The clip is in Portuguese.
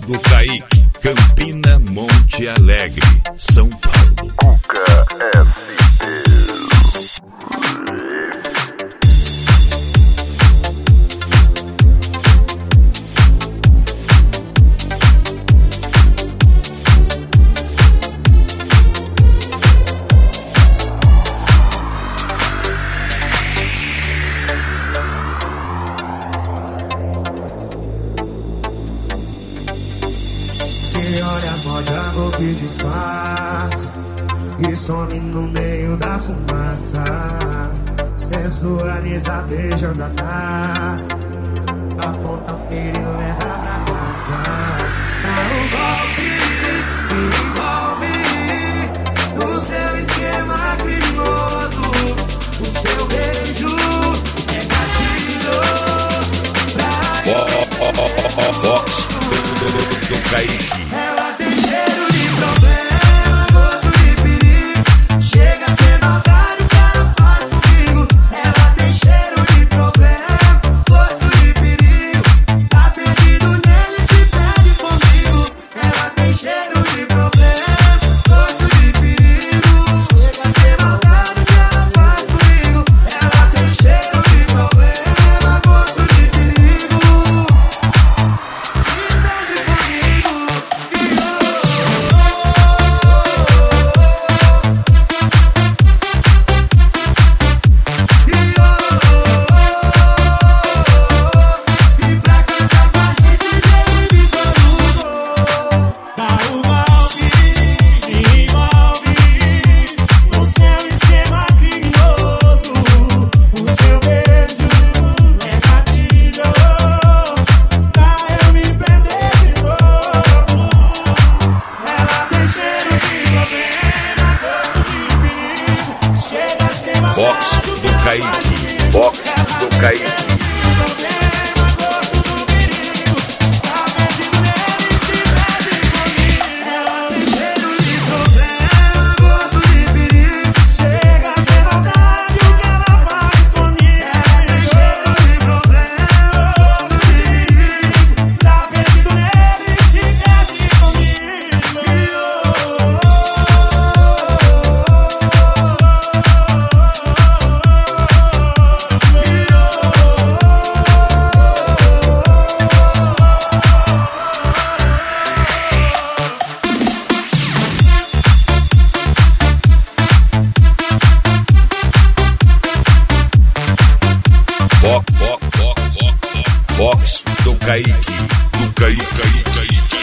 do Kaique, Campina, Monte Alegre, São Paulo. Cuca SP. Olha, moda amor que disfarça e some no meio da fumaça. Sensualiza beijando a taça, aponta o perigo, leva pra casa. Dá um golpe, me envolve no seu esquema criminoso. O seu beijo é gatilho pra Vox do Kaique. ela tem cheiro de problema, gosto de perigo. Chega a ser maldade o que ela faz comigo. Ela tem cheiro de problema, gosto de perigo. Tá perdido nele, se perde comigo. Ela tem cheiro de problema, gosto de perigo. Chega a ser maldade o que ela faz comigo. Ela tem cheiro de problema, gosto de perigo. Se perde comigo. E pra cantar com a gente, ele me dá o golpe, me envolve no seu esquema criminoso. O seu beijo é gatilho pra eu me prender de novo. Ela tem cheiro de problema, gosto de perigo. Chega a ser Vox do Kaique. Vox do Kaique. problema, gosto do perigo. Tá perdido nele, se perde comigo. Ela tem cheiro de problema, gosto de perigo. Chega a ser maldade o que ela faz comigo. Ela tem cheiro de problema, gosto de perigo. Tá perdido nele, se perde comigo. Vox do Kaique. Do Kaique.